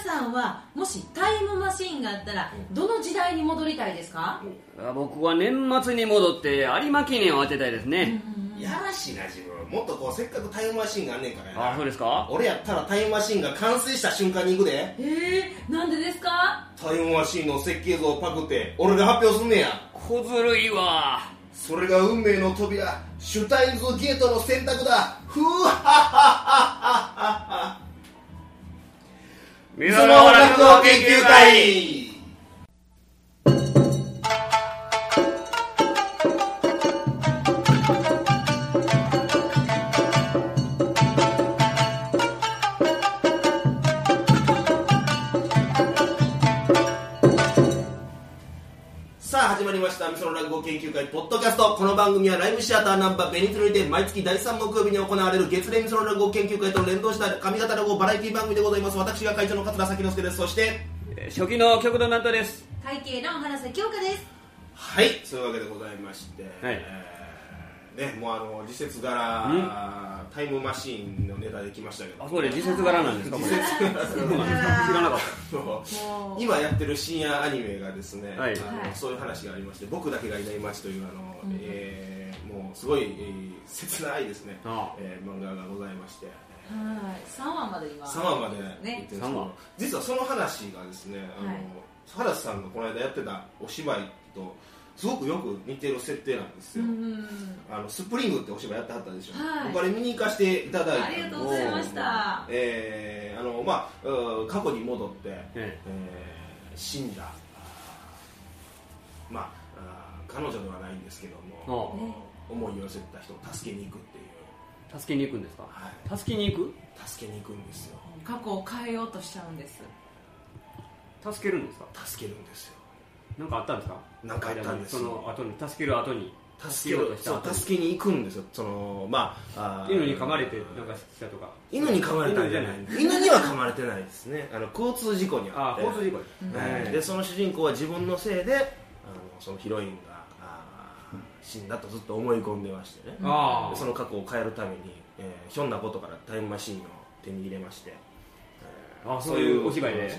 さんはもしタイムマシーンがあったらどの時代に戻りたいですか？ 僕は年末に戻って有馬記念を当てたいですね。 やらしいな自分。もっとこうせっかくタイムマシーンがあんねんからやな。 そうですか？ 俺やったらタイムマシーンが完成した瞬間に行くで。 なんでですか？ タイムマシーンの設計図をパクって俺が発表すんねや。 小ずるいわ。 それが運命の扉、シュタインズゲートの選択だ。ふわはははは。 みその落語研究会。 始まりましたみその落語研究会ポッドキャスト。この番組はライブシアターナンバーベニトルにて毎月第3木曜日に行われる月例みその落語研究会と連動した上方落語バラエティ番組でございます。私が会長の桂崎之助です。そして初期の極道南斗です。 会計の花瀬京香です。 はい、そういうわけでございまして、 はいもう時節柄タイムマシーンのネタできましたけど、 そうで時節柄なんですか？これ知らなかった。 今やってる深夜アニメがですね、 はいそういう話がありまして、僕だけがいない街というもうすごい、切ないですね、漫画がございまして、 3話まで今 3話まで言ってるんですけど、実はその話がですね、原田さんがこの間やってたお芝居とすごくよく似てる設定なんですよ。スプリングってお芝居やってはったでしょ、僕あれ見に行かせていただいた。 ありがとうございました。 過去に戻って、死んだ彼女ではないんですけども、思いを寄せた人を助けに行くっていう。 助けに行くんですか？助けに行く？ 助けに行くんですよ。 過去を変えようとしちゃうんです。 助けるんですか？ 助けるんですよ。 なんかあったんですか？ なんかあったんですよ。 その後に助ける後に助けに行くんですよ。 犬に噛まれてなんかしたとか。 犬に噛まれたんじゃない。犬には噛まれてないですね。交通事故にあって。 交通事故でその主人公は自分のせいでそのヒロインが死んだとずっと思い込んでましてね。でその過去を変えるためにひょんなことからタイムマシーンを手に入れまして。 そういうお芝居で。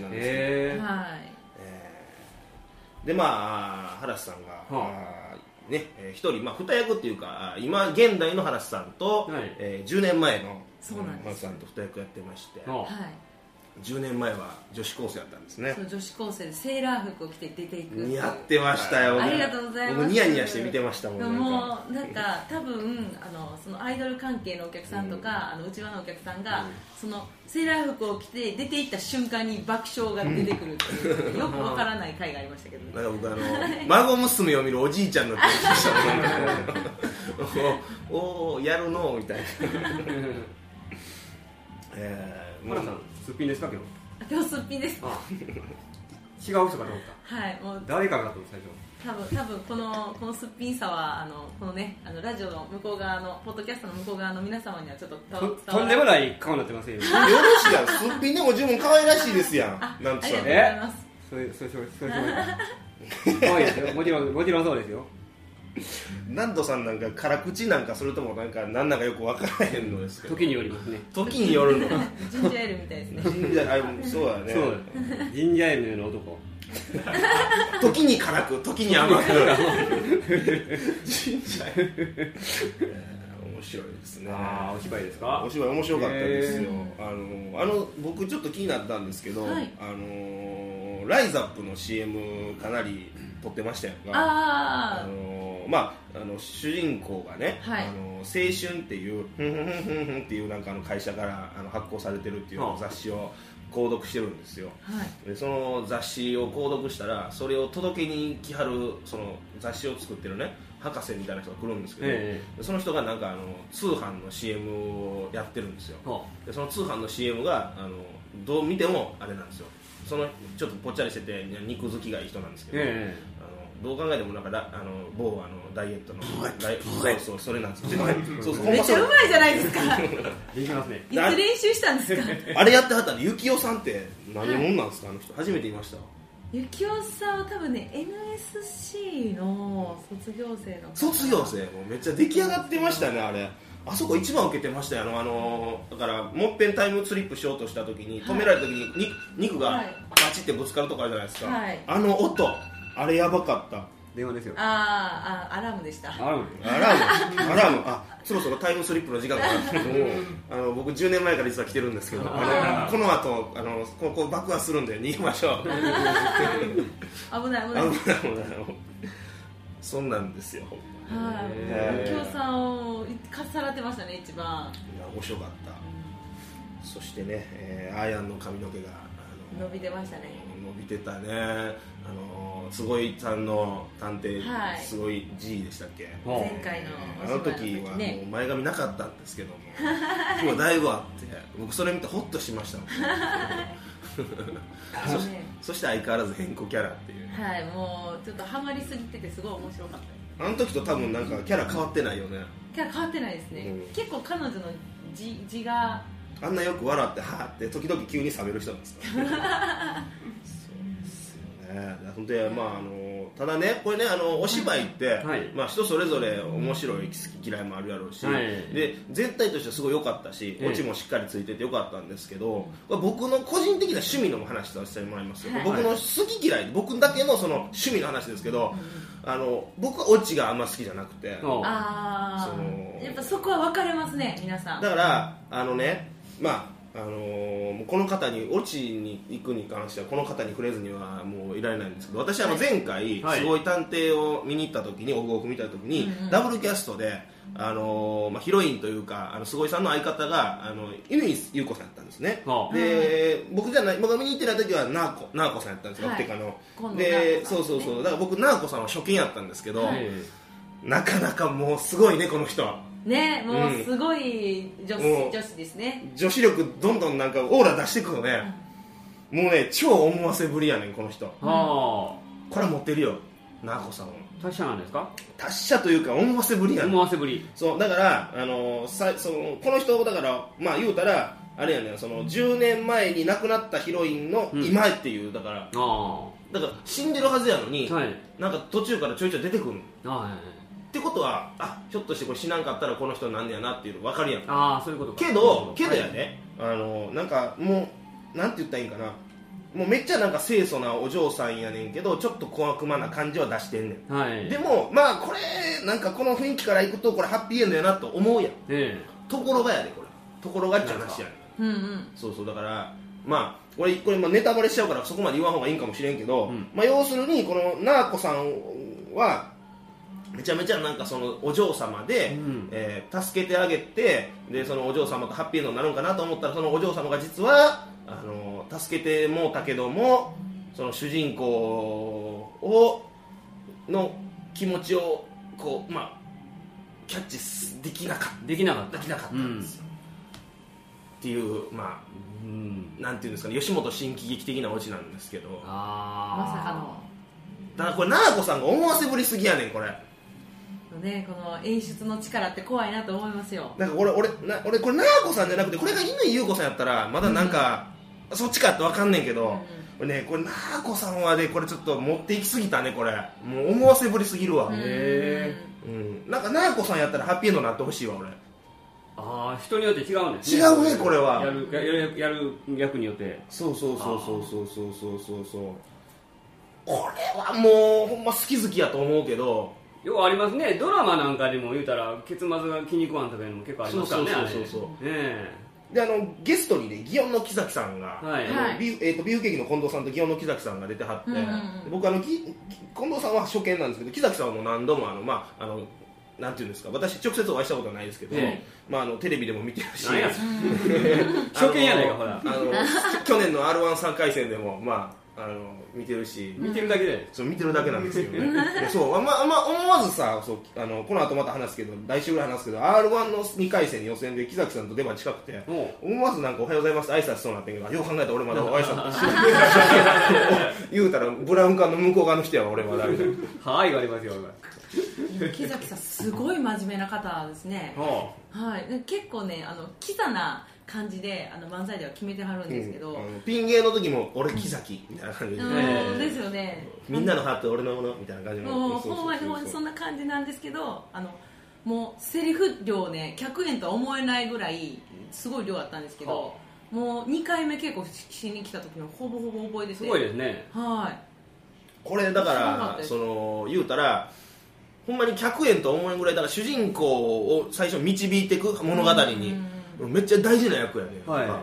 で原さんが一人二役っていうか、今現代の原さんと10年前の原さんと二役やってまして、10年前は女子高生だったんですね。 そう、女子高生でセーラー服を着て出ていく。 似合ってましたよ。 ありがとうございます。 僕ニヤニヤして見てましたもん。 もうなんか多分そのアイドル関係のお客さんとか、内輪のお客さんが、そのセーラー服を着て出ていった瞬間に爆笑が出てくるっていう、よくわからない回がありましたけどね。 なんか僕孫娘を見るおじいちゃんの気がしたおおやるのみたいな。 原さんすっぴんですか？ 今日すっぴんです。 違う人かと思った。 はい、もう誰かなと最初。 多分このすっぴんさはこのねラジオの向こう側のポッドキャストの向こう側の皆様にはちょっととんでもない顔になってますよ。 よろしいやん。すっぴんでも十分可愛らしいですやん。なんありがとうございます。 そうですよ。もちろんそうですよ。 南斗さんなんか辛口なんかそれともなんか何なんかよく分からへんのですけど。 時によりますね。 時によるの。 ジンジャーエールみたいですね。 ジンジャーそうだね。 そうジンジャーエールのような男。 時に辛く時に甘く。ジンジャーエール。面白いですね。 お芝居ですか？ お芝居面白かったですよ。僕ちょっと気になったんですけど、ライザップの CM かなり撮ってましたよが、主人公がね、青春っていうっていうなんか会社から発行されてるっていう雑誌を購読してるんですよ。でその雑誌を購読したら、それを届けに来はるその雑誌を作ってるね博士みたいな人が来るんですけど、その人がなんか通販の CM をやってるんですよ。でその通販の CM がどう見てもあれなんですよ。そのちょっとぽっちゃりしてて肉好きがいい人なんですけど、どう考えてもなんか某ダイエットのそうそれなんですよ。 めっちゃうまいじゃないですか。 できますね。 いつ練習したんですか？ あれやってはったんで、ゆきおさんって何者なんですか？初めて見ました。 ゆきおさんは多分ね NSC の卒業生もうめっちゃ出来上がってましたね。あれあそこ一番受けてましたよ。だからもっぺんタイムスリップしようとした時に止められた時に、肉がバチってぶつかるとこあるじゃないですか、はい、あの音あれやばかった。 電話ですよ。 アラームでした。 アラームあ、そろそろタイムスリップの時間があるんですけど僕10年前から実は来てるんですけど、この後ここ爆破するんで逃げましょう。 危ないそんなんですよ。 京さんをかっさらってましたね、一番。 いや面白かった、そしてね、アーヤンの髪の毛が伸びてましたね。 伸びてたね。すごいさんの探偵、すごい G でしたっけ、 前回のあの時はもう前髪なかったんですけども、今だいぶあって僕それ見てホッとしましたもんそして相変わらず変更キャラっていう、 はい、もうちょっとハマりすぎててすごい面白かった。 あの時と多分なんかキャラ変わってないよね。 キャラ変わってないですね、結構彼女の字があんなよく笑ってはーって時々急に冷める人なんですかそうですよね。本当にただねこれねお芝居って、人それぞれ面白い好き嫌いもあるやろうし、で全体としてはすごい良かったし、オチもしっかりついてて良かったんですけど、僕の個人的な趣味の話とさせてもらいますよ、僕の好き嫌い僕だけのその趣味の話ですけど、僕はオチがあんま好きじゃなくて、やっぱそこは分かれますね皆さん。 だからこの方にオチに行くに関してはこの方に触れずにはもういられないんですけど、私前回すごい探偵を見に行った時にオフオフ見た時に、ダブルキャストでヒロインというかすごいさんの相方が乾優子さんやったんですね。で僕が見に行ってた時はナーコさんやったんですよ、テカの。でそうだから僕ナーコさんは初見やったんですけど、なかなかもうすごいねこの人ね、もうすごい女子ですね。 女子力どんどんなんかオーラ出してくるね、もうね超思わせぶりやねんこの人。これは持ってるよナーコさんは。 達者なんですか？ 達者というか思わせぶりやねん。 思わせぶり。 そうだからこの人だから言うたらあれやねん、その10年前に亡くなったヒロインの今っていう、だから死んでるはずやのに、なんか途中からちょいちょい出てくるの。ってことはひょっとしてこれ死なんかったらこの人なんねやなっていうの分かるやん。 そういうことか。 けどやね、なんかもうなんて言ったらいいんかな、もうめっちゃなんか清楚なお嬢さんやねんけどちょっと小悪魔な感じは出してんねん、でもこれなんかこの雰囲気からいくとこれハッピーエンドやなと思うやん、ところがやで、これところがっちゃう話やねん、そうだからこれネタバレしちゃうからそこまで言わん方がいいんかもしれんけど、要するにこのナーコさんはめちゃめちゃなんかそのお嬢様で、助けてあげて、でそのお嬢様とハッピーエンドになるんかなと思ったら、そのお嬢様が実は助けてもうたけどもその主人公の気持ちをこうキャッチできなかったんですよ、っていうなんていうんですかね、吉本新喜劇的なオチなんですけど、 まさかの。 だからこれナーコさんが思わせぶりすぎやねんこれ。 ね、この演出の力って怖いなと思いますよ。 なんか俺これナーコさんじゃなくてこれが乾優子さんやったらまだなんか、そっちかって分かんねんけど、これナーコさんはねこれちょっと持っていきすぎたね、これもう思わせぶりすぎるわ。なんかナーコさんやったらハッピーエンドになってほしいわ俺。 人によって違うんですね。 違うねこれは。 やる役によって。 そうこれはもうほんま好き好きやと思うけど、 よくありますね。ドラマなんかでも言うたら結末が気に食わんとかいうのも結構ありますからね。 でゲストにね祇園の木崎さんが、ビーフケーキの近藤さんと祇園の木崎さんが出てはって、僕近藤さんは初見なんですけど、木崎さんはもう何度もなんていうんですか、私直接お会いしたことはないですけど、テレビでも見てるし初見やないかほら去年の R13 回戦でも見てるし、 見てるだけで見てるだけなんですよねそう思わずさ、この後また話すけど来週ぐらい話すけど R1 の2回戦予選で木崎さんと出番近くて、思わずなんかおはようございますって挨拶しそうになってんけど、よう考えたら俺まだお挨拶言うたらブラウン管の向こう側の人やわ俺まだみたいな言われますよ。 木崎さんすごい真面目な方ですね。結構ねキザな感じで漫才では決めてはるんですけど、 ピン芸の時も俺木崎みたいな感じで、 ですよね。 みんなのハート俺のものみたいな感じの、 ほんまにそんな感じなんですけど、 もうセリフ量ね100円とは思えないぐらいすごい量あったんですけど、もう2回目稽古しに来た時のほぼほぼ覚えててすごいですね。 はい。 これだからその言うたらほんまに100円と思えんぐらいだから主人公を最初導いていく物語にめっちゃ大事な役やね、はい、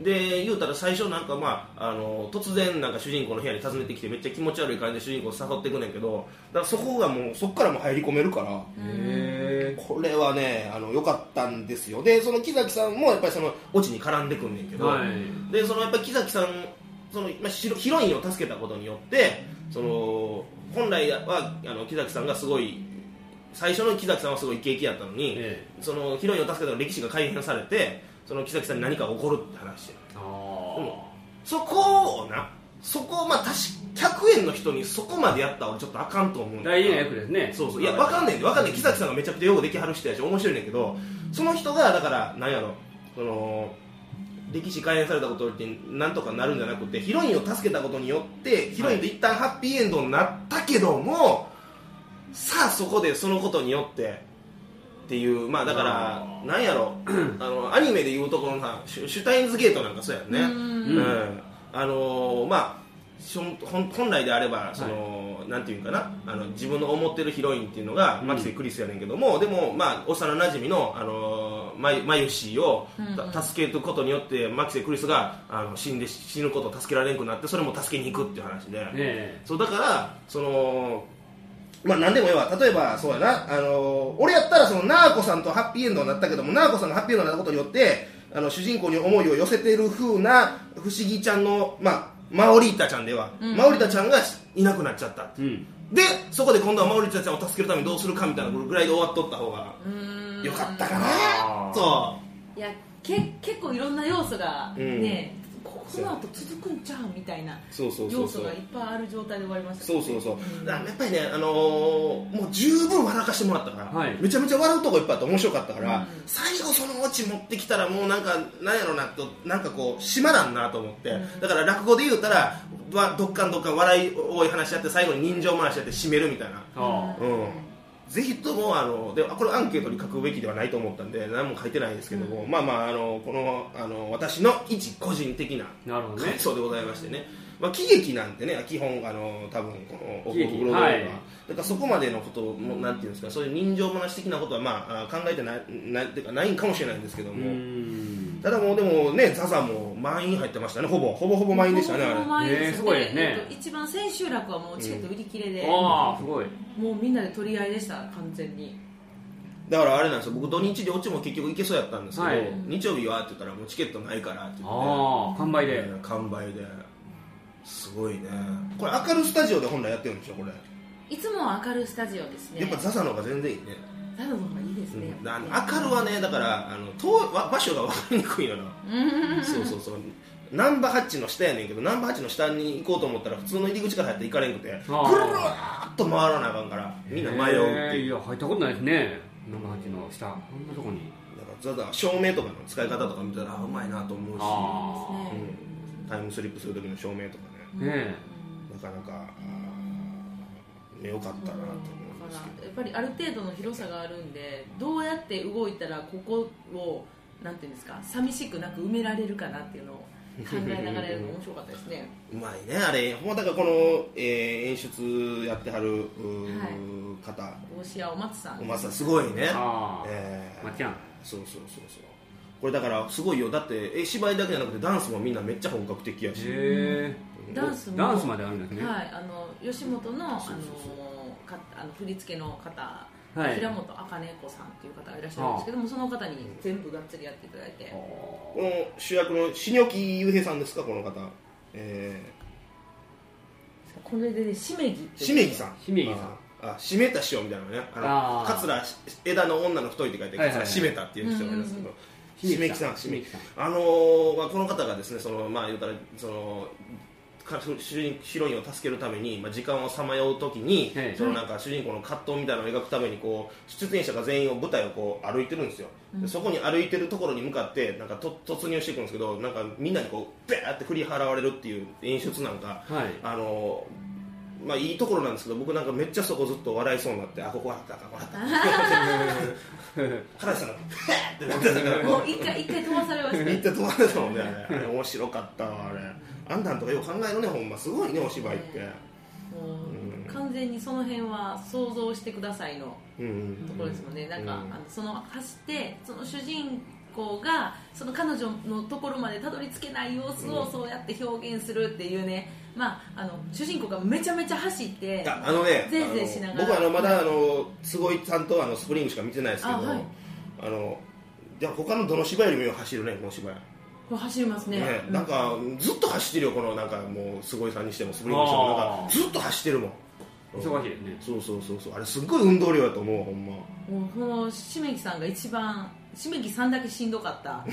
で言うたら最初なんか突然なんか主人公の部屋に訪ねてきてめっちゃ気持ち悪い感じで主人公を誘っていくねんけど、だからそこがもうそこからも入り込めるから、これはね良かったんですよ。でその木崎さんもやっぱりそのオチに絡んでくんねんけど、はい、でそのやっぱり木崎さんそのヒロインを助けたことによってその本来は木崎さんがすごい最初の木崎さんはすごいイケイケやったのに、そのヒロインを助けたの歴史が改変されてその木崎さんに何かが起こるって話で、そこを100円の人にそこまでやったら俺ちょっとあかんと思うんだ。 大事な役ですね。 そうそういや分かんねん木崎さんがめちゃくちゃよくできはる人やし面白いねんけど、その人がだから何やろその歴史改変されたことってなんとかなるんじゃなくてヒロインを助けたことによってヒロインと一旦ハッピーエンドになったけども、さあそこでそのことによってっていうだからなんやろアニメでいうところのシュタインズゲートなんかそうやね。本来であればその、なんていうかな自分の思ってるヒロインっていうのが牧瀬クリスやねんけども、でも幼なじみのマユシーを助けることによって牧瀬クリスが死ぬことを助けられなくなってそれも助けに行くっていう話で、そうだからその何でもいいわ。例えばそうやな俺やったらそのナーコさんとハッピーエンドになったけどもナーコさんがハッピーエンドになったことによって主人公に思いを寄せてる風な不思議ちゃんのマオリータちゃんでは、マオリータちゃんがいなくなっちゃった、でそこで今度はマオリータちゃんを助けるためにどうするかみたいなぐらいで終わっとった方がよかったかなと。 いや結構いろんな要素がね、この後続くんちゃうみたいな要素がいっぱいある状態で終わりました、ね、 そうやっぱりね、もう十分笑かしてもらったから、めちゃめちゃ笑うとこいっぱいあって面白かったから、最後そのオチ持ってきたらもうなんやろなとなんかこう締まらんなと思って、だから落語で言うたらどっかん笑い多い話やって最後に人情話やって締めるみたいな、ぜひともでこれアンケートに書くべきではないと思ったんで何も書いてないですけども、この私の一個人的な感想でございましてね、喜劇なんてね基本多分このオフブロードウェイは、だからそこまでのこともなんていうんですか、そういう人情話的なことは考えてないんかもしれないんですけども、ただもうでもねザザも満員入ってましたね。ほぼ満員でしたね。 あれすごいですね。 一番千秋楽はもうチケット売り切れで、 すごいもうみんなで取り合いでした完全に。だからあれなんですよ、僕土日でオチも結局行けそうやったんですけど、日曜日はって言ったらもうチケットないからって言って完売ですごいね。これ明るスタジオで本来やってるんでしょこれ。 いつもは明るスタジオですね。 やっぱザザの方が全然いいね。 ザザの方がいいですね。 明るはねだから場所が分かりにくいのよ。そうナンバーハッチの下やねんけど、ナンバーハッチの下に行こうと思ったら普通の入り口から入って行かれんくてぐるーっと回らなあかんからみんな迷うっていう。 いや入ったことないですね。ナンバーハッチの下こんなとこに。 だから照明とかの使い方とか見たらうまいなと思うし、タイムスリップする時の照明とかね、なかなか良かったなと思うんですけど、 やっぱりある程度の広さがあるんでどうやって動いたらここをなんていうんですか寂しくなく埋められるかなっていうのを考えながらやるの面白かったですね。 うまいねあれ。だからこの、演出やってはる方、 大志お松さん。 お松さんすごいね。 まっちゃん。 そうこれだからすごいよ。だって芝居だけじゃなくてダンスもみんなめっちゃ本格的やし。 ダンスまであるんですね。 吉本の振り付けの方、平本茜子さんっていう方がいらっしゃるんですけども、その方に全部がっつりやっていただいて、 この主役の新木優平さんですかこの方。 これでしめぎさん締めた師匠みたいなのね。桂枝の女の太いって書いて桂締めたっていう人がいるんですけど、しめきさんこの方がですね言うたらヒロインを助けるために、時間をさまようときに、なんか主人公の葛藤みたいなのを描くために出演者が全員を舞台を歩いてるんですよ。でそこに歩いてるところに向かってなんか突入していくんですけど、なんかみんなにベーって振り払われるっていう演出なんか、 まあいいところなんですけど、僕なんかめっちゃそこずっと笑いそうになって、あ、ここ笑ったか笑った原田さんがってなってたからもう一回飛ばされましたね。 一回飛ばされたもんね。あれ面白かったわ。あれあんなんとかよく考えるね、ほんますごいね、お芝居って、 完全にその辺は想像してくださいのところですもんね。なんかその走ってその主人公がその彼女のところまでたどり着けない様子をそうやって表現するっていうね、まあ、主人公がめちゃめちゃ走ってぜいぜいしながら、 僕はまだ坪井さんとスプリングしか見てないですけど、じゃあ他のどの芝居よりも走るね、この芝居走りますね。 なんかずっと走ってるよ、このなんかもう坪井さんにしてもスプリングにしてもなんかずっと走ってるもん。 忙しいですね。 そうあれすっごい運動量だと思う、ほんま。 もうこのしめきさんが一番、しめきさんだけしんどかった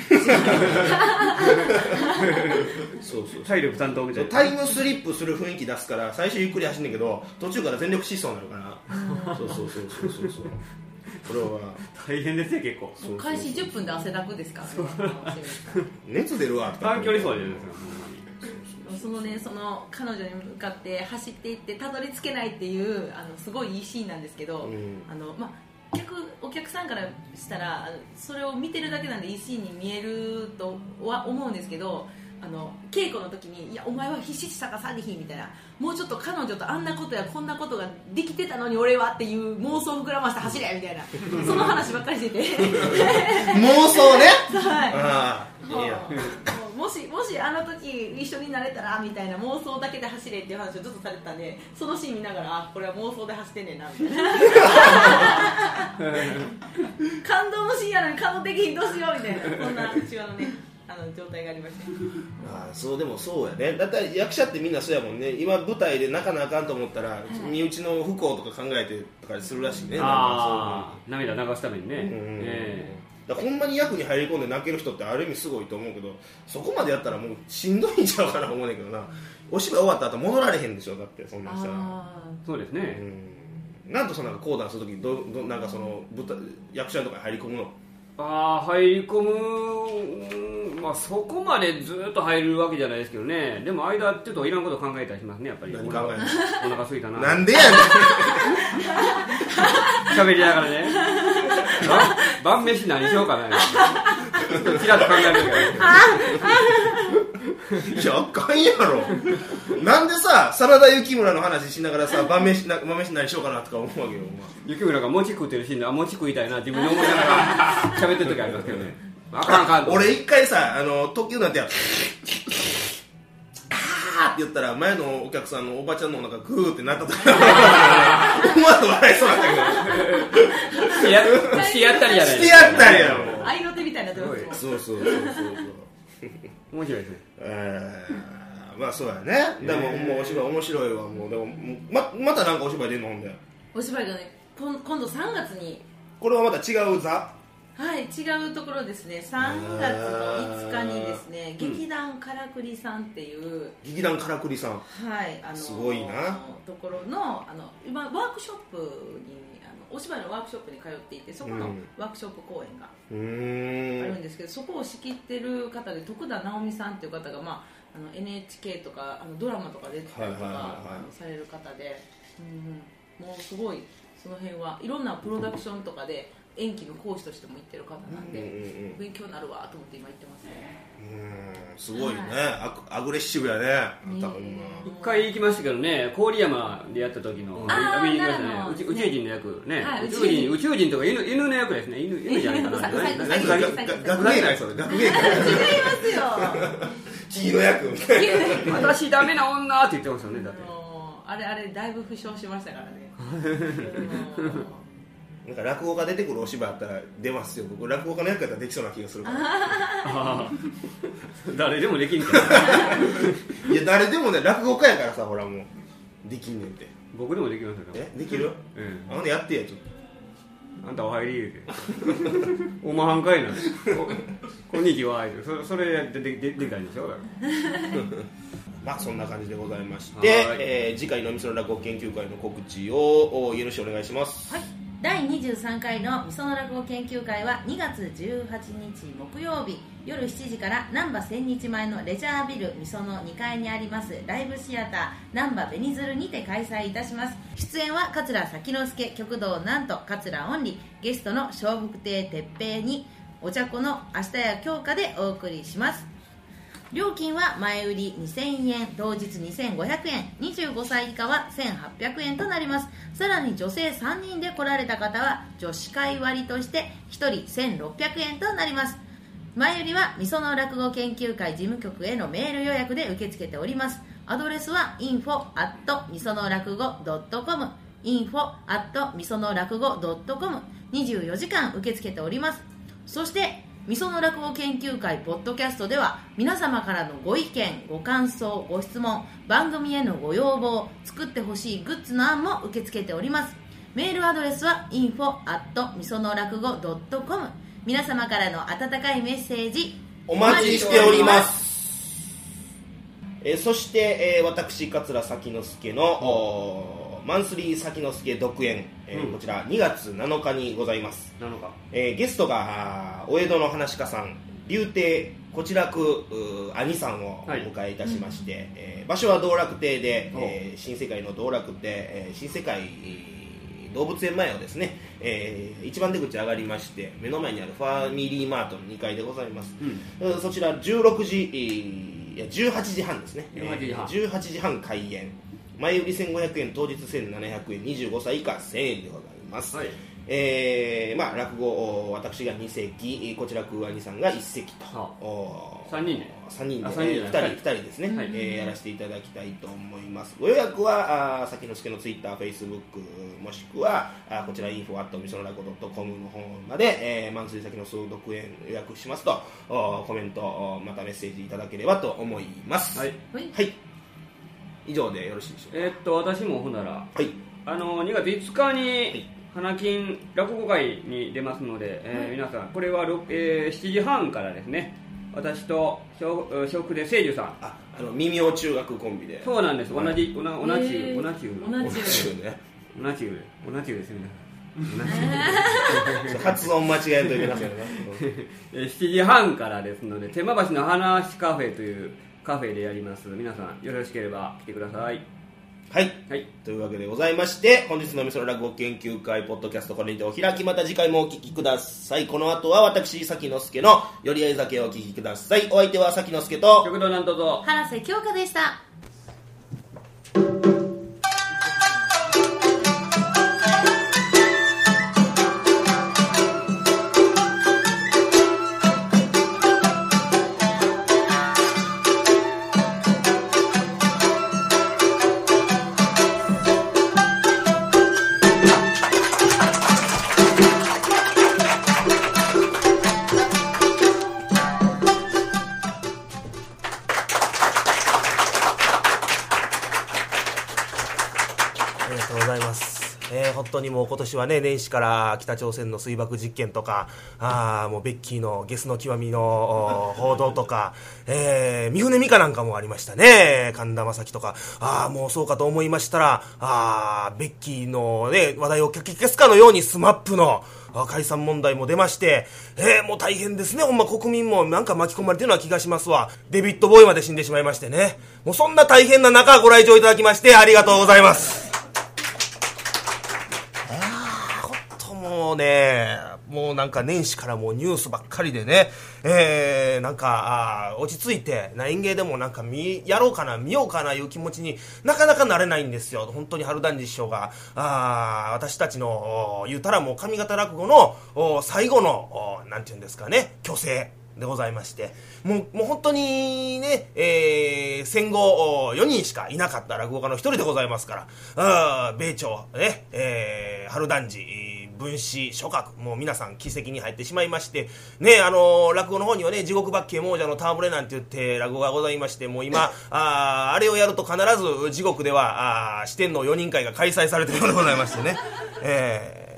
そう体力担当みたいな。 タイムスリップする雰囲気出すから最初ゆっくり走んねんけど途中から全力疾走になるからそうこれは大変ですね、結構。 開始10分で汗だくですからね熱出るわって短距離走ですよ。 その彼女に向かって走っていってたどり着けないっていうすごいいいシーンなんですけど、お客さんからしたらそれを見てるだけなんでいいシーンに見えるとは思うんですけど、稽古の時にいやお前は必死さが下げひんみたいな、もうちょっと彼女とあんなことやこんなことができてたのに俺はっていう妄想を膨らまして走れみたいなその話ばっかりしてて妄想ねもしあの時一緒になれたらみたいな妄想だけで走れっていう話をずっとされてたんで、そのシーン見ながらこれは妄想で走ってんねんなみたいな感動のシーンやのに感動できひんどうしようみたいな、そんなうちわのね状態がありました。 そうでもそうやね。だって役者ってみんなそうやもんね。今舞台で泣かなあかんと思ったら、身内の不幸とか考えてとかするらしいね。 涙流すためにね。 だほんまに役に入り込んで泣ける人ってある意味すごいと思うけど、そこまでやったらもうしんどいんちゃうかなと思うねんけどな。お芝居終わった後戻られへんでしょ、だってそんなんしたら。 そうですね。 なんとなんか講談するときなんかその役者とかに入り込むの。 入り込む、まあそこまでずっと入るわけじゃないですけどね。でも間ちょっといらんこと考えたりしますね、やっぱり。 何考えるの？ お腹空いたな。 なんでやねん。 喋りながらね。晩飯何しようかな。ちらっと考えるけど。 いや、あかんやろ。なんでさ、真田幸村の話しながらさ、晩飯何しようかなとか思うわけよ。 幸村が餅食ってるシーンで、餅食いたいな自分で思いながら喋ってる時ありますけどね。あかん。 俺一回さ、特急なんてあーって言ったら、前のお客さんのおばちゃんのお腹グーってなった時思わず笑いそうなんだけど。 してやったりじゃない。 してやったりやろ。 愛の手みたいになってますもん。 そう面白いですね。 まあそうやね。でももうお芝居面白いわ。もうでもまたなんかお芝居出るのほんで。 お芝居がね、今度3月に。 これはまた違う座？ はい、違うところですね。3月の5日にですね、劇団からくりさんっていう劇団からくりさん、 はいすごいなところの今ワークショップにお芝居のワークショップに通っていて、そこのワークショップ公演があるんですけど、そこを仕切ってる方で徳田直美さんっていう方が、NHK とかドラマとか出てたりとかされる方で、もうすごいその辺はいろんなプロダクションとかで演技の講師としても行ってる方なんで、勉強になるわと思って今行ってますね。 すごいね、アグレッシブやね。 一回行きましたけどね、郡山でやった時の見に行きましたね。宇宙人の役ね、宇宙人とか犬の役ですね。犬じゃないかな。 学芸会、それ学芸会。 違いますよ。 木の役みたいな。 私ダメな女って言ってましたよね。だってあれだいぶ負傷しましたからね。 なんか落語家出てくるお芝居あったら出ますよ。僕落語家の役やったらできそうな気がするから。 誰でもできんかいや誰でもね、落語家やからさ、ほらもうできんねんて。 僕でもできますよ。 できる？あのね、やってや、ちょっと。 あんたお入り言うておまはんかいなこんにちはそれやってできたんでしょ。 まあそんな感じでございまして、次回のみその落語研究会の告知をよろしくお願いします。 はい、 第23回のみその落語研究会は2月18日木曜日夜7時から難波千日前のレジャービルみその2階にありますライブシアター難波紅鶴にて開催いたします。出演は桂咲之助、極道なんと桂オンリー、ゲストの笑福亭鉄平にお茶子の明日や京香でお送りします。料金は前売り2000円、当日2500円、25歳以下は1800円となります。さらに女性3人で来られた方は女子会割として1人1600円となります。前売りはみその落語研究会事務局へのメール予約で受け付けております。アドレスは info@ みその落語 .com info@ みその落語 .com 24時間受け付けております。そしてみその落語研究会ポッドキャストでは皆様からのご意見、ご感想、ご質問、番組へのご要望、作ってほしいグッズの案も受け付けております。メールアドレスは info@ みその落語 .com 皆様からの温かいメッセージお待ちしております。そして、私桂咲之助のマンスリー咲之助独演、こちら2月7日にございます。ゲストがお江戸の噺家さん柳亭こちらく兄さんをお迎えいたしまして、場所は道楽亭で、新世界の道楽亭、新世界動物園前をですね、一番出口上がりまして目の前にあるファミリーマートの2階でございます。そちら18時半ですね。18時半開演、前売り1500円、当日1700円、25歳以下1000円でございます。落語私が2席、こちらく兄さんが1席と3人で2人ですね、やらせていただきたいと思います。ご予約は咲之助のツイッター、フェイスブックもしくはこちら info@ みその落語 .com の方まで、マンスリー咲之助独演予約しますとコメントまたメッセージいただければと思います。以上でよろしいでしょうか。 私もほんなら、2月5日に、花金落語会に出ますので、皆さんこれは、7時半からですね。私と笑福亭清寿さん、 民謡中学コンビで。 そうなんです。同じ中ですね。 発音間違えるといけませんね。 7時半からですので、手間橋の花橋カフェというカフェでやります。皆さんよろしければ来てください。 というわけでございまして、本日のみその落語研究会ポッドキャストこれにてお開き、また次回もお聞きください。この後は私咲之助の寄り合い酒をお聞きください。お相手は咲之助と極道なんとと原瀬京香でした。 本当にもう今年はね、年始から北朝鮮の水爆実験とか、もうベッキーのゲスの極みの報道とか、三船美佳なんかもありましたね。神田正輝とか、もうそうかと思いましたら、ベッキーのね、話題をかき消すかのようにスマップの解散問題も出まして、もう大変ですね。ほんま国民もなんか巻き込まれてるような気がしますわ。デビッド・ボーイまで死んでしまいましてね。もうそんな大変な中ご来場いただきましてありがとうございます。もうね、もうなんか年始からもうニュースばっかりでね、なんか落ち着いて演芸でもなんかやろうかな見ようかないう気持ちになかなかなれないんですよ。本当に春団治師匠が私たちの言うたらもう上方落語の最後のなんていうんですかね、巨星でございまして、もう本当にね、戦後4人しかいなかった落語家の一人でございますから、米朝ね、春団治分子諸閣、もう皆さん奇跡に入ってしまいましてね、落語の方にはね、地獄八景亡者の戯れなんて言って落語がございまして、もう今あれをやると必ず地獄では四天王4人会が開催されているのでございましてね、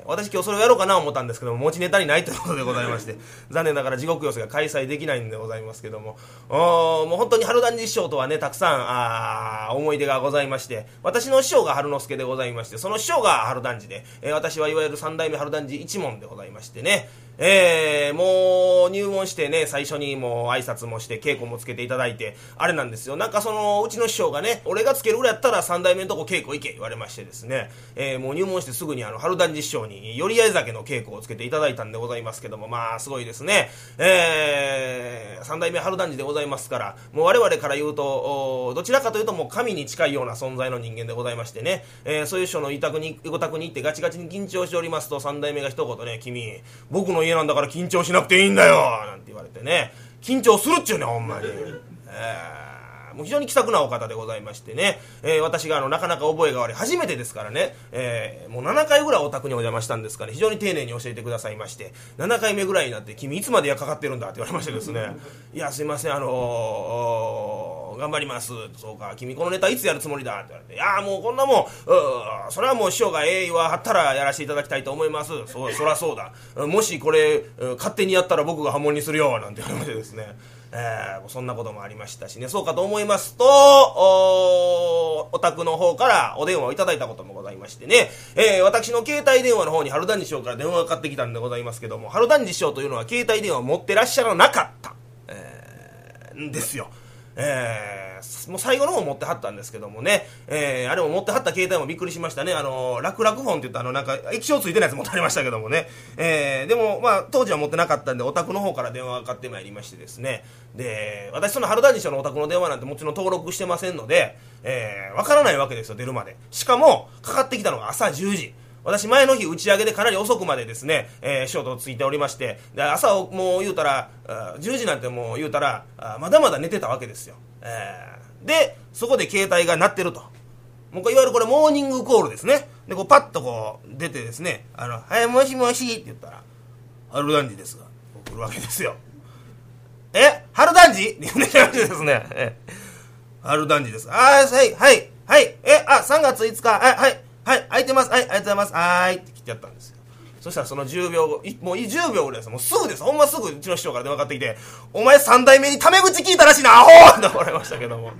私今日それをやろうかなと思ったんですけども、持ちネタにないということでございまして残念ながら地獄寄せが開催できないんでございますけども、もう本当に春団治師匠とはねたくさん思い出がございまして、私の師匠が春之助でございまして、その師匠が春団治で、私はいわゆる三代目春団治一門でございましてね、もう入門してね最初にもう挨拶もして稽古もつけていただいて、あれなんですよ、なんかそのうちの師匠がね、俺がつけるぐらいやったら三代目のとこ稽古行け言われましてですね、もう入門してすぐに春団治師匠に寄り合い酒の稽古をつけていただいたんでございますけども、まあすごいですね、三代目春団治でございますから、もう我々から言うとどちらかというともう神に近いような存在の人間でございましてね、そういう師匠のご宅に行ってガチガチに緊張しておりますと、三代目が一言ね、君僕の家なんだから緊張しなくていいんだよなんて言われてね、緊張するっちゅうねほんまに、もう非常に気さくなお方でございましてね、私がなかなか覚えが悪い初めてですからね、もう7回ぐらいお宅にお邪魔したんですから、ね、非常に丁寧に教えてくださいまして、7回目ぐらいになって君いつまでかかってるんだって言われましてですねいやすいません頑張ります。そうか君このネタいつやるつもりだって言われて、いやもうこんなもんそれはもう師匠が言わはったらやらせていただきたいと思います。そらそうだ、もしこれ勝手にやったら僕が破門にするよなんて言われましてですね、そんなこともありましたしね、そうかと思いますと お宅の方からお電話をいただいたこともございましてね、私の携帯電話の方に春団治師匠から電話がかかってきたんでございますけども、春団治師匠というのは携帯電話を持ってらっしゃらなかった、んですよ。もう最後の方持ってはったんですけどもね、あれも持ってはった携帯もびっくりしましたね。楽々フォンって言ったなんか液晶ついてないやつ持ってありましたけどもね、でもまあ当時は持ってなかったんでお宅の方から電話がかかってまいりましてですね、で私その春団治師匠のお宅の電話なんてもちろん登録してませんので、わからないわけですよ出るまで。しかもかかってきたのが朝10時、私前の日打ち上げでかなり遅くまでですね、師匠とついておりまして、で朝をもう言うたら10時なんてもう言うたらまだまだ寝てたわけですよ。でそこで携帯が鳴ってると、もういわゆるこれモーニングコールですね。でこうパッとこう出てですね、はいもしもしって言ったら春団治ですが来るわけですよ。春団治って言うんですね。春団治です。はいはいはい3月5日はい空いてます、はいありがとうございます、はいって来てやったんですよ。そしたらその10秒後もう10秒ぐらいです、もうすぐです、ほんますぐうちの師匠から電話かかってきて、お前3代目にタメ口聞いたらしいなアホーって怒られましたけども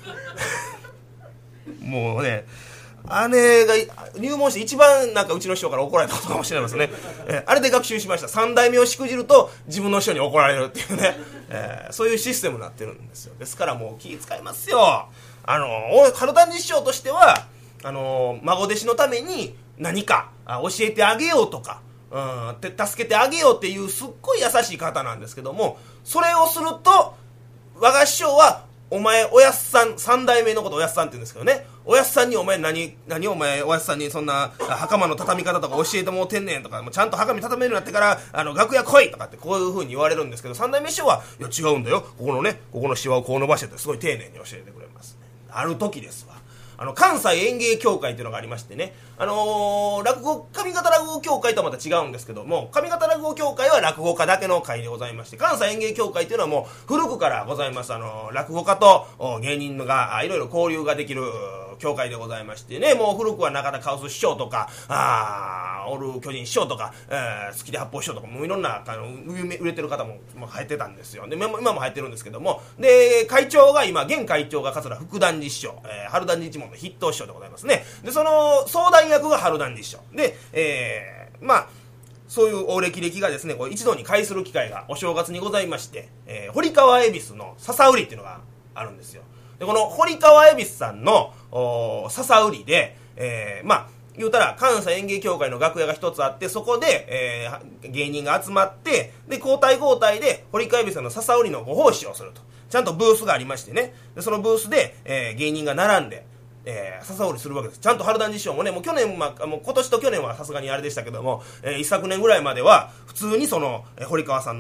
もうね姉が入門して一番なんかうちの師匠から怒られたことかもしれませんね。あれで学習しました。3代目をしくじると自分の師匠に怒られるっていうね、そういうシステムになってるんですよ。ですからもう気遣いますよ。春団治師匠としては孫弟子のために何か教えてあげようとか、助けてあげようっていうすっごい優しい方なんですけども、それをすると我が師匠はお前おやっさん、3代目のことおやっさんって言うんですけどね、おやっさんにお前何お前おやっさんにそんな袴の畳み方とか教えてもうてんねんとか、もうちゃんと袴畳めるようになってから楽屋来いとかってこういう風に言われるんですけど、3代目師匠はいや違うんだよ、ここのシワをこう伸ばしてってすごい丁寧に教えてくれますね。ある時ですわ、関西演芸協会というのがありましてね、上方落語協会とはまた違うんですけども、上方落語協会は落語家だけの会でございまして、関西演芸協会というのはもう古くからございます、落語家と芸人がいろいろ交流ができる協会でございましてね、もう古くは中田カウス師匠とかオール巨人師匠とか、好きで八方師匠とかもいろんな売れてる方も入ってたんですよ。で今も入ってるんですけども、で現会長が桂福団治師匠、春団治一門の筆頭師匠でございますね。でその相談役が春団治師匠で、そういうお歴々がですねこう一度に会する機会がお正月にございまして、堀川恵比寿の笹売りっていうのがあるんですよ。でこの堀川恵比寿さんの笹売りで、言うたら関西演芸協会の楽屋が一つあって、そこで、芸人が集まって、で交代で堀川恵比寿さんの笹売りのご奉仕をすると、ちゃんとブースがありましてね、でそのブースで、芸人が並んで笹織りするわけです。ちゃんと春団治師匠もね、もう今年と去年はさすがにあれでしたけども、一昨年ぐらいまでは普通にその堀川さんのね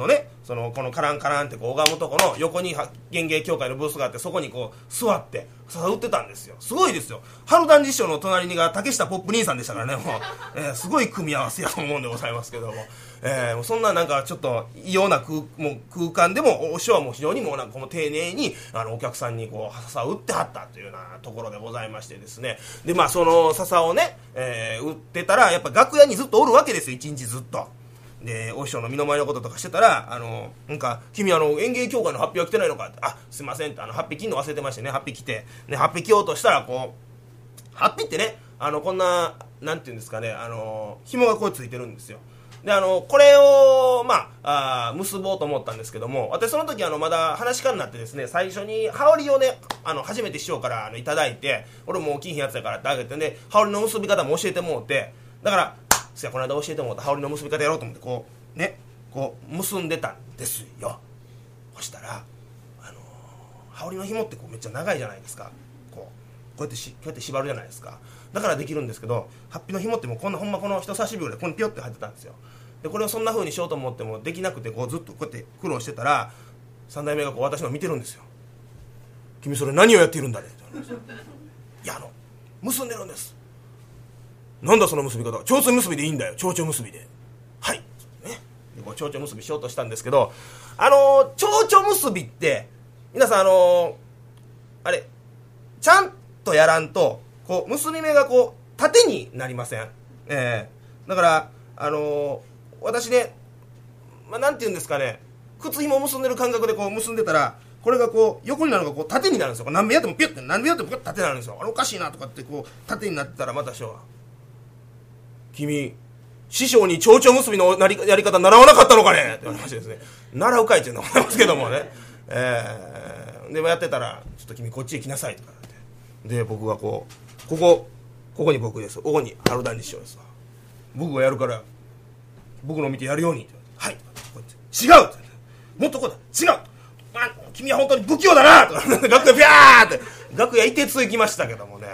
このカランカランってこう拝むとこの横に芸芸協会のブースがあって、そこにこう座って笹売ってたんですよ。すごいですよ。春団師匠の隣にが竹下ポップ兄さんでしたからね、もう、すごい組み合わせやと思うんでございますけども、そんななんかちょっと異様な空間でもお師匠はもう非常にもうなんかこの丁寧にお客さんにこう笹を売ってはったというようなところでございましてですね、でまあその笹をね、売ってたらやっぱ楽屋にずっとおるわけですよ、一日ずっと。でお師匠の身の回りのこととかしてたら、なんか君演芸協会の発表は来てないのかって、あすいませんって、発表切るの忘れてましてね、発表来て、ね、発表着ようとしたらこう発表ってね、こんななんていうんですかね、紐がこうついてるんですよ。でこれを結ぼうと思ったんですけども、私その時まだ話し家になってですね、最初に羽織をね初めて師匠からいただいて、俺もう金品やつやからってあげてね、羽織の結び方も教えてもうて、だからこの間教えてもらった羽織の結び方やろうと思ってこうねこう結んでたんですよ。そしたら羽織の紐ってこうめっちゃ長いじゃないですか。こうやって縛るじゃないですか。だからできるんですけど、ハッピーの紐ってもうこんなほんまこの人差し指ぐらいここにピヨって入ってたんですよ。でこれをそんな風にしようと思ってもできなくて、こうずっとこうやって苦労してたら、三代目がこう私のを見てるんですよ。君それ何をやっているんだねって言うんですよ。いや結んでるんです。なんだその結び方、蝶々結びでいいんだよ、蝶々結びで。はいね、でこう蝶々結びしようとしたんですけど、蝶々結びって皆さんあれちゃんとやらんとこう結び目がこう縦になりません。だから私ね、なんていうんですかね、靴紐を結んでる感覚でこう結んでたら、これがこう横になるのがこう縦になるんですよ。何遍やってもピュッて、何遍やってもピュッて縦になるんですよ。おかしいなとかってこう縦になってたら、また師匠は君師匠に蝶々結びのやり方習わなかったのかねって言われましてですね、習うかいっていうのは思いますけどもね、でもやってたら、ちょっと君こっちへ来なさいとかってで、僕がここに僕です、ここに春団師匠です。僕がやるから僕の見てやるようにって、はい、違うって、もっとこうだ、違う、君は本当に不器用だなとか楽屋ビャーって楽屋いてついきましたけどもね、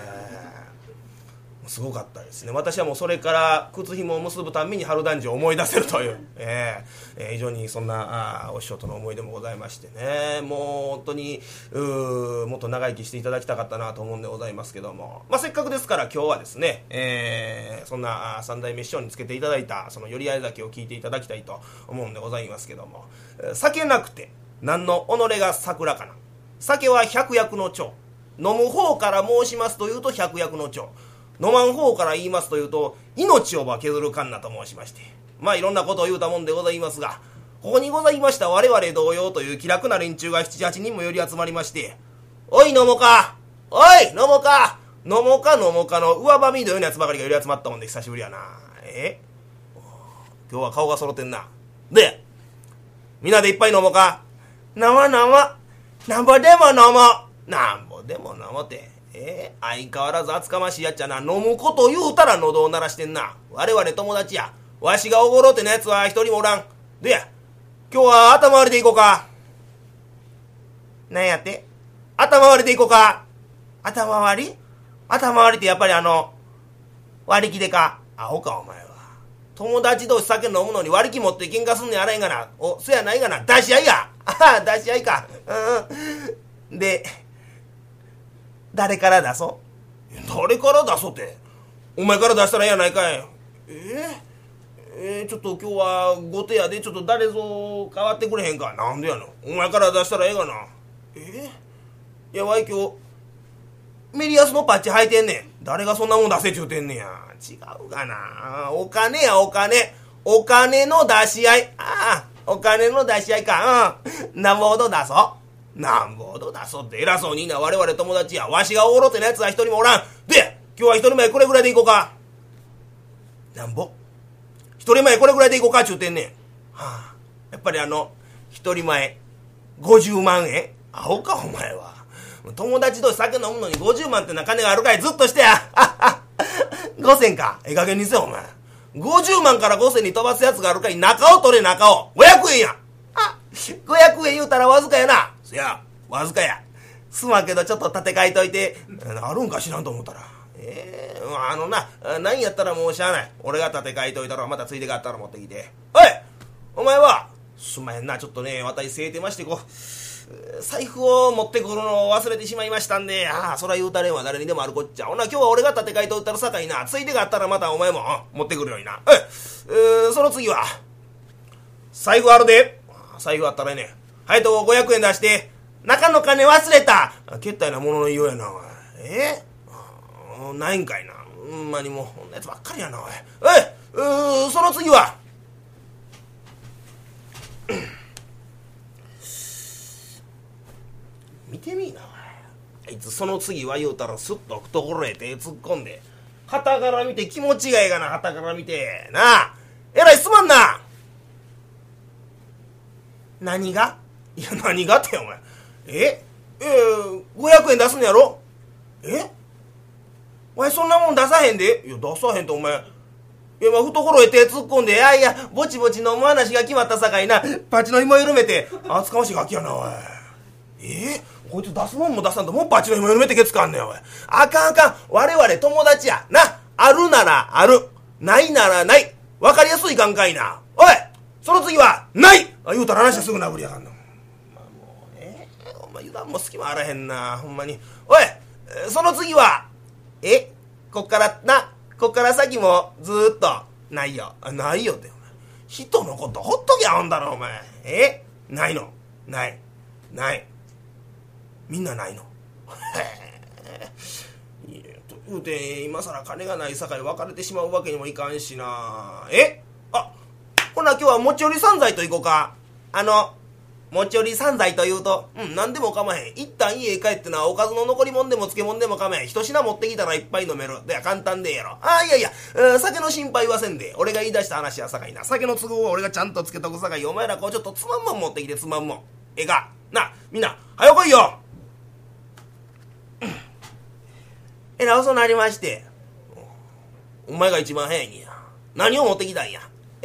すごかったですね。私はもうそれから靴紐を結ぶために春団治を思い出せるという、非常にそんなお師匠との思い出もございましてね、もう本当にもっと長生きしていただきたかったなと思うんでございますけども、せっかくですから今日はですね、そんな三代目師匠につけていただいたその寄り合い酒を聞いていただきたいと思うんでございますけども、酒なくて何の己が桜かな、酒は百薬の長、飲む方から申しますというと百薬の長、飲まん方から言いますというと命をば削るかんなと申しまして、いろんなことを言うたもんでございますが、ここにございました我々同様という気楽な連中が 7,8 人も寄り集まりまして、おい飲もうか、おい飲もうか、飲もうか飲もうかの上ばみどようなやつばかりが寄り集まったもんで久しぶりやな。今日は顔が揃ってんな。でみんなでいっぱい飲もうか、なんぼでも飲もう、なんぼでも飲もうて、相変わらず厚かましいやっちゃな。飲むこと言うたら喉を鳴らしてんな。我々友達や。わしがおごろうてのやつは一人もおらん。でや、今日は頭割りでいこうか。なんやって、頭割りでいこうか。頭割りってやっぱり割り切でか。アホかお前は。友達同士酒飲むのに割り切持って喧嘩すんねんあらへんがな。そやないがな、出し合いや。出し合いか。で誰から出そう？誰から出そうって、お前から出したらええやないかい。ちょっと今日はご手やで、ちょっと誰ぞ変わってくれへんか。なんでやの、お前から出したらええがな。いやわい今日メリアスのパッチ履いてんねん。誰がそんなもん出せちゅうてんねんや。違うがな、お金やお金の出し合い。お金の出し合いか。なんぼほど出そうって偉そうに言いな。我々友達や。わしがおろってのやつは一人もおらん。で今日は一人前これぐらいでいこうか。なんぼ一人前これぐらいでいこうかちゅうてんねん。やっぱり一人前50万円。アホかお前は。友達と酒飲むのに50万ってな金があるかい。ずっとしてや。5000か。加減にせよお前。50万から5000に飛ばすやつがあるかい。中を取れ中を。500円や。500円言うたらわずかやな。そやわずかや。すまんけどちょっと立て替えといて。あるんか知らんと思ったら。何やったらもうしゃあない。俺が立て替えといたらまたついでがあったら持ってきて。おいお前はすんまへんな、ちょっとね、私せえてまして財布を持ってくるのを忘れてしまいましたんで、そら言うたれんは誰にでもあるこっちゃ。ほな、今日は俺が立て替えとったらさかいな、ついでがあったらまたお前も持ってくるようにな。その次は、財布あるで。財布あったらね、はいと500円出して、中の金忘れた。けったいなものの言うやな、おい。ないんかいな。ほんまにもう、こんなやつばっかりやな、おい。その次は、見てみいな、あいつその次は言うたらスッと懐へ手突っ込んで、旗から見て気持ちがええがな、旗から見てなあ、えらいすまんな。何が？いや、何がってお前、500円出すんやろ。お前そんなもん出さへんで。いや、出さへんとお前、いや、懐へ手突っ込んで、ぼちぼち飲む話が決まったさかいな、パチの紐緩めて、厚かましいガキやな、おい。こいつ出すもんも出さんともうパチの紐緩めてケツかんねん、おい。あかん。我々友達やな。あるならある、ないならない。わかりやすいかんかいな。おい、その次はない言うたら話はすぐ殴りやがんの。お前油断も隙間あらへんな、ほんまに。おい、その次はこっから先もずーっとないよ。ないよって、お前人のことほっときゃほんだろ、お前。ないの。ない。みんなないの。言うて今さら金がないさかい別れてしまうわけにもいかんしな。ほな今日は持ち寄り散財と行こうか。持ち寄り散財というと、何でも構へん。一旦家へ帰ってな、おかずの残り物でも漬物でも構へん。一品持ってきたらいっぱい飲める。では簡単でええやろ。いや、酒の心配はせんで。俺が言い出した話やさかいな。酒の都合は俺がちゃんとつけとくさかい。お前らちょっとつまんもん持ってきて、つまんもん。かな、みんな、早来いよ。遅なりまして。お前が一番早いんや。何を持ってきたんや。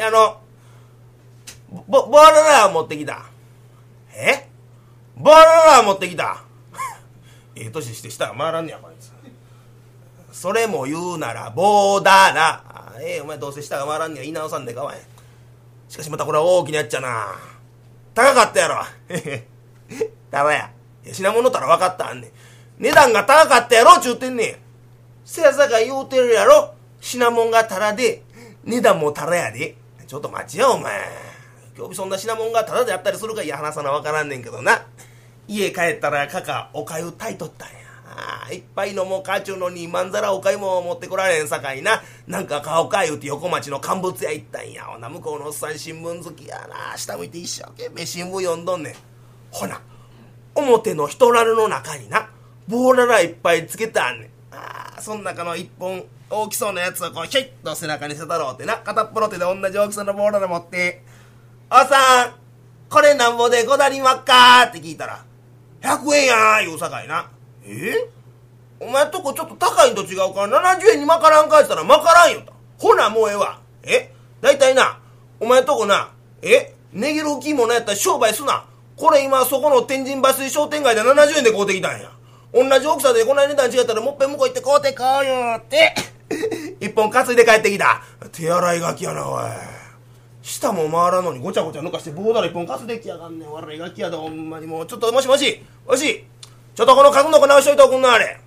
ボーラー持ってきた。ボーラー持ってきた。年して下が回らんねや、こいつ。それも言うなら、ボーダーラ。お前どうせ下が回らんねや、言い直さんでかわい。しかしまたこれは大きなやっちゃな。高かったやろ。ただや。品物たら分かったあんねん。値段が高かったやろちゅうてんねん。せやさか言うてるやろ。品物がタラで、値段もタラやで。ちょっと待ちや、お前。今日そんな品物がタダであったりするかいや話さな分からんねんけどな。家帰ったらかかおかゆ炊いとったんや。いっぱい飲もうかちゅうのにまんざらおかゆも持ってこられんさかいな。なんか買おうか言うて横町の乾物屋行ったんや。ほな向こうのおっさん新聞好きやな。下向いて一生懸命新聞読んどんねん。ほな表の一ラルの中になボーララいっぱいつけてあんねん。その中の一本大きそうなやつをこうひょいっと背中にせたろうってな。片っぽの手で同じ大きさのボーララ持って、おっさんこれなんぼでござりまっかって聞いたら、100円やー言うさかいな。お前とこちょっと高いんと違うから70円にまからんかって言ったらまからんよと。ほなもうええわ。だいたいなお前とこな値切る気もなやったら商売すな。これ今そこの天神橋水商店街で70円で買うてきたんや。同じ大きさでこない値段違ったらもっぺん向こう行って買うてこうよって一本担いで帰ってきた。手洗いガキやなおい。舌も回らんのにごちゃごちゃ抜かして棒だら一本担いできやがんねん。悪いガキやでほんまに。もうちょっともしちょっとこの数の子直しといておくんなあれ。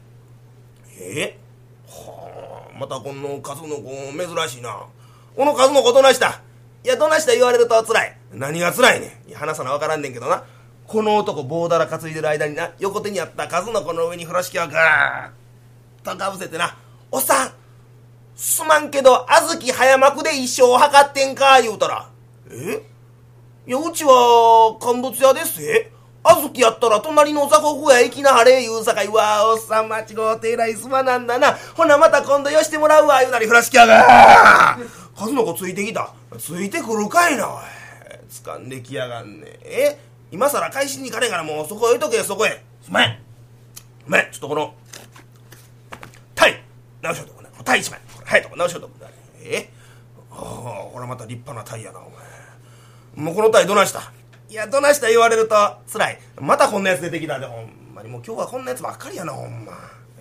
またこの数の子珍しいな。この数の子どないした。いやどないした言われると辛い。何が辛いねん。いや話さな分からんねんけどな。この男棒だら担いでる間にな横手にあった数の子の上に風呂敷をガーッとかぶせてな、おっさんすまんけど小豆早巻くで一生測ってんか言うたら、いやうちは乾物屋です小豆やったら隣の雑穀屋行きなはれ言うさかい。わおっさん間違うてえらいすまなんだな。ほなまた今度よしてもらうわ言うなり風呂敷やが数の子ついてきた。ついてくるかいなおい。掴んできやがんね。今さら返しに行かねえからもうそこへ置いとけ。そこへすまんちょっとこのタイ直しとくな。タイ一枚はいとこ直しとくんだ。これまた立派なタイやなお前。もうこのタイどないした。いやどないした言われるとつらい。またこんなやつ出てきたでほんまに。もう今日はこんなやつばっかりやなほんま。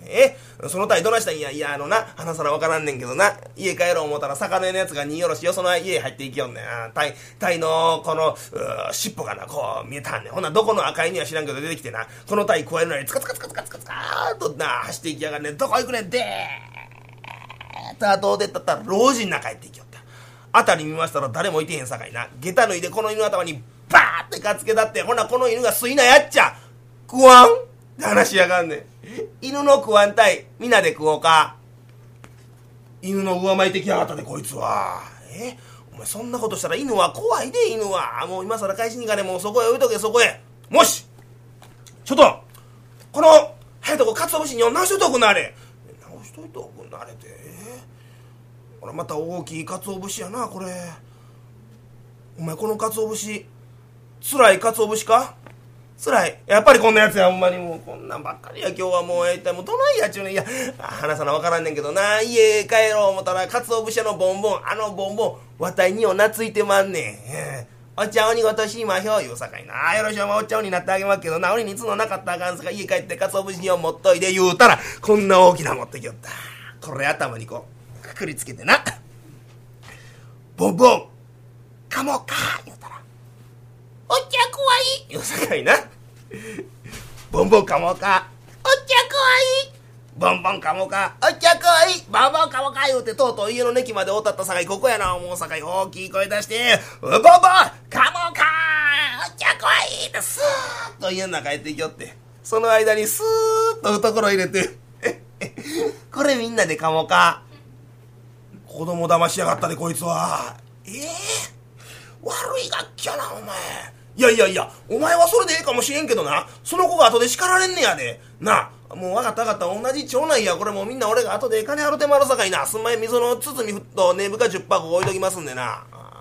そのタイどないしたんや。いや、話さらわからんねんけどな。家帰ろう思ったら、魚のやつが荷下ろしよ、その家入っていきよんねん。タイの、この、尻尾がな、こう見えたんねん。ほな、どこの赤いには知らんけど出てきてな、このタイ加えるのに、つかつかつかつかつかつかーっとな、走っていきやがんねん。どこ行くねん、でーっと後でったったら、老人な帰っていきよった。あたり見ましたら誰もいてへんさかいな。下駄脱いでこの犬の頭に、バーってかつけだって、ほな、この犬が吸いなやっちゃ。食わんって話しやがんねん。犬の食わんたい、みんなで食おうか。犬の上巻いてきやがったでこいつは。お前そんなことしたら犬は怖いで。犬はもう今更返しに行かね。もうそこへ置いとけ。そこへ。もしちょっとこの早いとこ鰹節に直しといておくんなあれ。直しといておくんなあれって。これまた大きい鰹節やなこれ。お前この鰹節つらい鰹節か。つらい。やっぱりこんなやつや。ほんまにもうこんなんばっかりや。今日はもう一体もうどないやっちゅうねん。いや話さなわからんねんけどな。家帰ろう思ったら鰹節屋のボンボン、ボンボンわたいには懐いてまんねん。お茶おにごとしまひょう言うさかいな。よろしお前お茶おになってあげますけどな。俺に角なかったらあかんさか。家帰って鰹節を持っといで言うたらこんな大きな持ってきよった。これ頭にこうくくりつけてな、ボンボンかもか言うたら、お茶怖い言うさかいな。ボンボンかもか、お茶怖い。ボンボンかもか、お茶怖い。ボンボンかもか言うてとうとう家のネキまでおたったさかい、ここやな思うさかい、大きい声出して、ボンボンかもか、お茶怖いってスーッと家の中へっていきよって、その間にスーッと懐入れてこれみんなでかもか。子供騙しやがったでこいつは。悪い楽器やなお前。いやお前はそれでええかもしれんけどな、その子が後で叱られんねやでな。もう分かった同じ町内や。これもうみんな俺が後で金払ってまるさかいな。すんまい溝の包みとねぶか10箱置いときますんでな。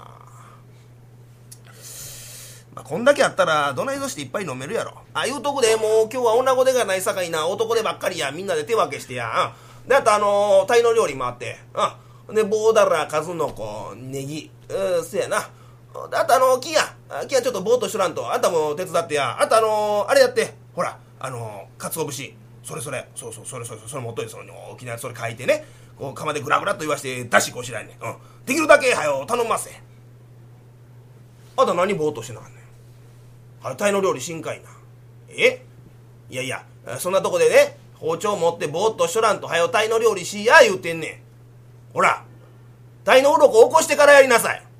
こんだけあったらどないぞしていっぱい飲めるやろ。言うとこでもう今日は女子でがないさかいな、男でばっかりや。みんなで手分けしてや。であと鯛の料理もあって、で棒だら数の子ネギせやな。あと木やちょっとぼーっとしとらんと。あんたも手伝ってや。あとあれやって、ほら鰹節、それそれ持っといて、その大きなやつそれ書いてね、こう釜でグラグラっと言わして出しこしらえねん。できるだけはよ頼ませ。あんた何ぼーっとしてなあかんねん。あれ鯛の料理しんかいな。いやそんなとこでね包丁持ってぼーっとしとらんと、はよ鯛の料理しや言うてんねん。ほら鯛の鱗起こしてからやりなさい。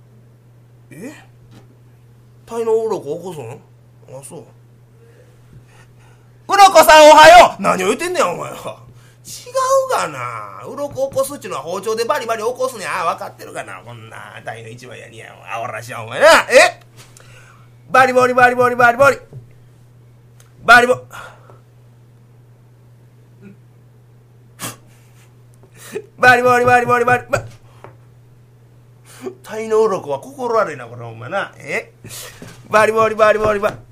鯛の鱗起こすん？そう。うろこさんおはよう。何を言うてんねんお前は。違うがな。鱗起こすっちゅうのは包丁でバリバリ起こすねん。分かってるがな。こんな鯛の一番やにやあわらしやお前な。バリボリバリボリバリボリバリボバリボリバリボリバリ鯛の鱗は心悪いなこれお前な。バリボリバリボリバリ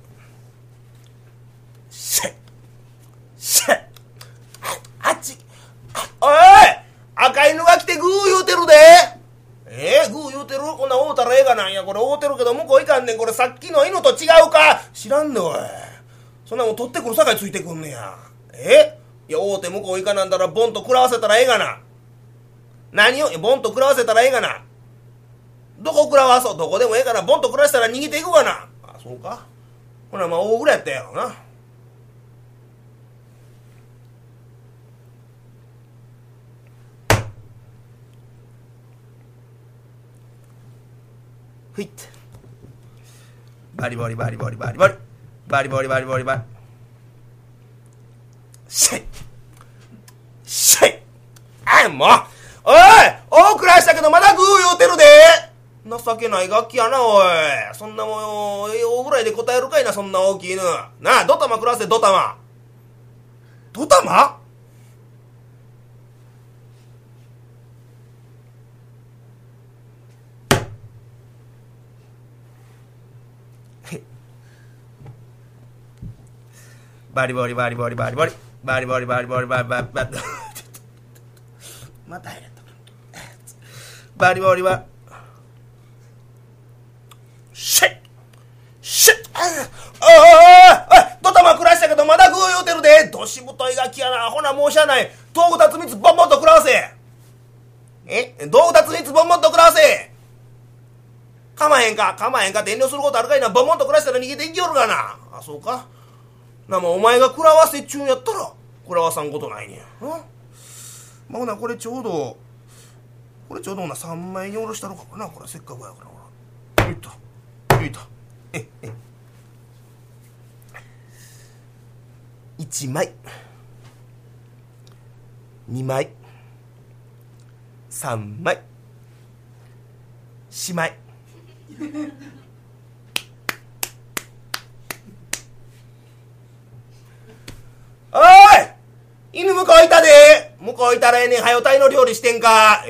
シェッシェッあっち。おい赤犬が来てグー言うてるで。グー言うてる。こんな会うたらええがなんや。これ会うてるけど向こういかんねん。これさっきの犬と違うか。知らんでおい。そんなもん取ってくるさかいついてくんねや。いや会うて向こういかなんだらボンと食らわせたらええがな。何をボンと食らわせたらええがな。どこ食らわそう。どこでもええからボンと食らわせたら逃げていくがな。そうか。ほな大ぐらいやったやろな。ふいってバリボリバリボリバリボリバリボリバリボリバリシェイシェイもうおい大くらいしたけどまだグー言うてるで。情けない楽器やなおい。そんなもん大ぐらいで答えるかいな。そんな大きい犬なあ。ドタマ食らわせドタマ。ドタマバリボリバリボリバリボリバリボリバリボリバリバリバリまた入れた。バリボリバシェッシェッおいドタマ食らしたけどまだ食う言うてるで。どしぶといガキやな。ほな申し訳ない。道具立つ蜜ボンボンと食らわせ。道具立つ蜜ボンボンと食らわせ。かまへんかって遠慮することあるかいな。ボンボンと食らしたら逃げていきよるがな。あ、そうか。なもお前が食らわせっちゅうんやったら食らわさんことないねん。まあほなこれちょうどな3枚におろしたろかな。これせっかくやからほら。よいと1枚2枚3枚4枚おい、犬向こういたで。向こういたらええねん。はよ鯛の料理してんか。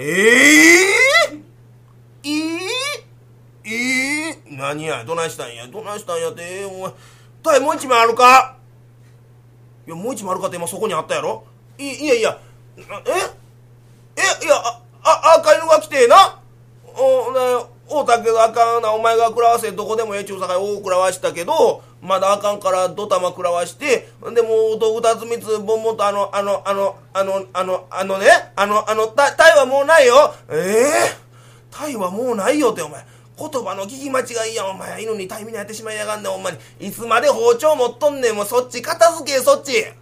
何や、どないしたんやって。お前鯛もう一枚あるか。いや、もう一枚あるかって今そこにあったやろ。いやいや赤犬が来てな。おうたけどあかんな。お前が食らわせどこでもええちゅうさかい大食らわしたけどまだあかんからドタマ食らわしてでも道具立つ蜜ボンボンとタイはもうないよ。タイはもうないよってお前言葉の聞き間違いや。お前犬にタイミナやってしまいやがんねん。お前いつまで包丁持っとんねん。もうそっち片付けそっち。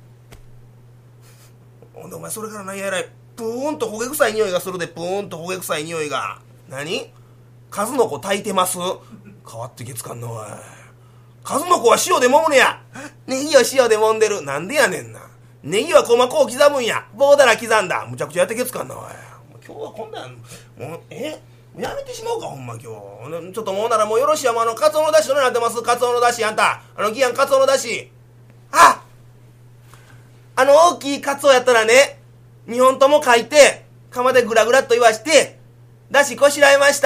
ほんでお前それから何やらプーンと焦げ臭い匂いがするで。プーンと焦げ臭い匂いが何数の子炊いてます。変わってけつかんのおい。数の子は塩で揉むねや。ネギは塩で揉んでる。なんでやねんな。ネギは細かを刻むんや。棒だら刻んだ。むちゃくちゃやってけつかんなおい。今日はこんなんもうやめてしまうかほんま今日。ちょっともうならもうよろしいや。カツオのだしどれなってます。カツオのだしあんたギアンカツオのだし。大きいカツオやったらね2本とも書いて釜でグラグラっと言わしてだしこしらえました。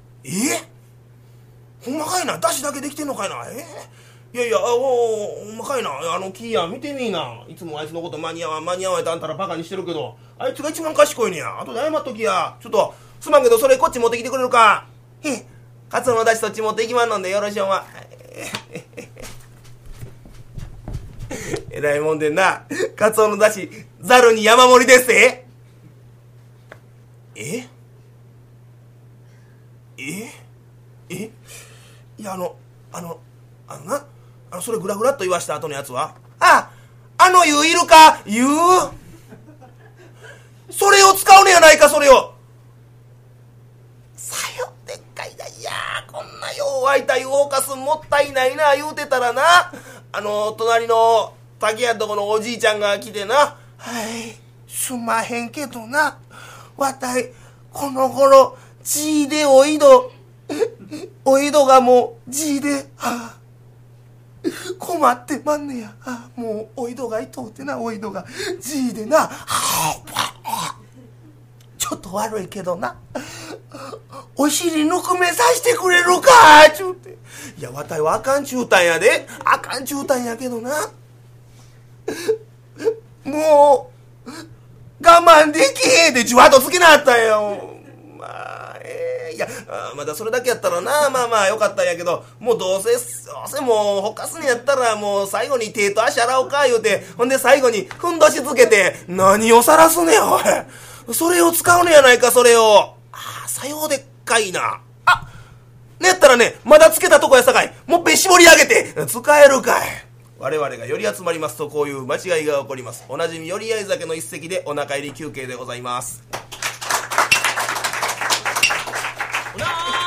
ほんまかいな。だしだけできてんのかいな。いやほんまかいな。キーヤン見てみいな。いつもあいつのこと間に合わんってあんたらバカにしてるけどあいつが一番賢いねや。あとで謝っときや。ちょっとすまんけどそれこっち持ってきてくれるか。カツオのだしそっち持っていきまんのんでよろしいお前。えらいもんでんな。カツオのだしざるに山盛りですぜ。いやそれグラグラっと言わした後のやつは湯いるか。湯それを使うねやないか。それをさよでっかいだ。いやこんなよう沸いた湯をかすもったいないな言うてたらな隣の竹やとこのおじいちゃんが来てなすんまへんけどなわたいこの頃じいでおいどがもうじいで困ってまんねや。もうおいどがいとうてな。おいどがじいでなちょっと悪いけどなお尻ぬくめさしてくれるかちゅうて。いやわたいはあかんちゅうたんやで。あかんちゅうたんやけどなもう我慢できへんでじわっとつけなったんよ。いやまだそれだけやったらなまあよかったんやけどもうどうせもうほかすんやったらもう最後に手と足洗おうか言うてほんで最後にふんどしつけて何をさらすねやおい。それを使うねやないか。それをさようでっかいな。ねやったらねまだつけたとこやさかいもっぺん絞り上げて使えるかい。我々が寄り集まりますとこういう間違いが起こります。おなじみ寄り合い酒の一席でお腹入り休憩でございます。